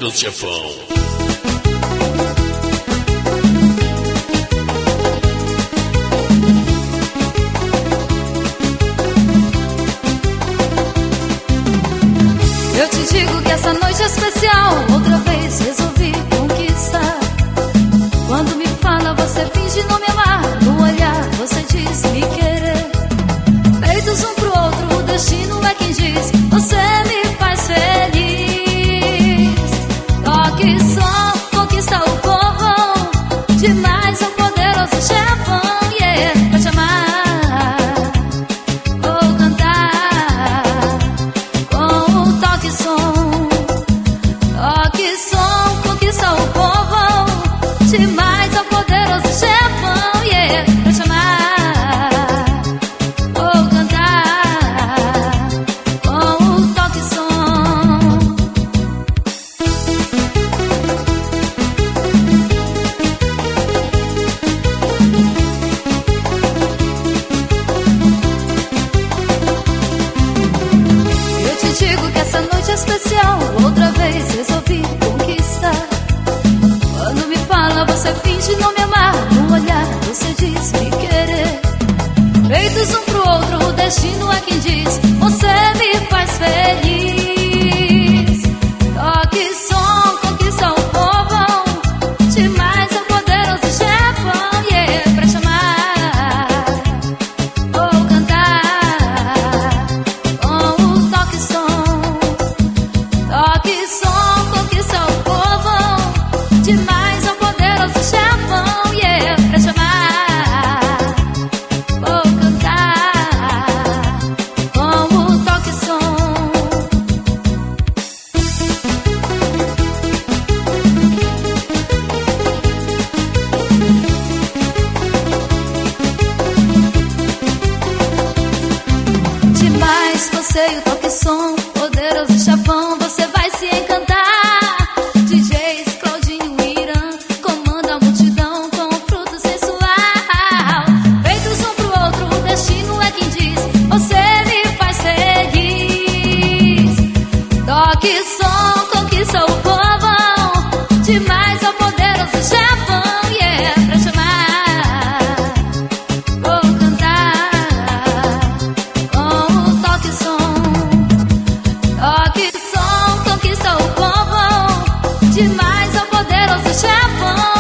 Poderoso Chefão. Eu te digo que essa noite é especial. Outra vez resolvi conquistar. Quando me fala, você finge não me amar. No olhar, você diz me querer. Feitos um pro outro, o destino é quem diz. Você me faz feliz. Toque som, conquista o povão. Demais é o poderoso chefão. Yeah, pra te amar, vou cantar com o toque som. Toque som, conquista o povão. Demais é o poderoso chefão. Yeah, pra te amar, vou cantar com o toque som. Eu te digo que essa noite é especial. Outra vez resolvi conquistar. Quando me fala, você finge não me amar. No olhar, você diz me querer. Feitos um pro outro, o destino é quem diz. Você me faz feliz. Toque som, conquista o povão. Demais é o poderoso chefão. Yeah, pra te amar, vou cantar com o toque som. Toque som, conquista o povão. Demais é o poderoso chefão. Yeah, pra te amar, vou cantar com o toque som. Demais você e o toque som. Poderoso chefão, você vai se encantar. DJs Claudinho e Irã comanda a multidão com um fruto sensual. Feitos um pro outro, o destino é quem diz. Você me faz feliz. Toque som, conquista o povão. Demais é o poderoso chefão. Yeah, pra te amar, vou cantar com o toque som. Toque som, conquista o povão. Demais é o poderoso chefão.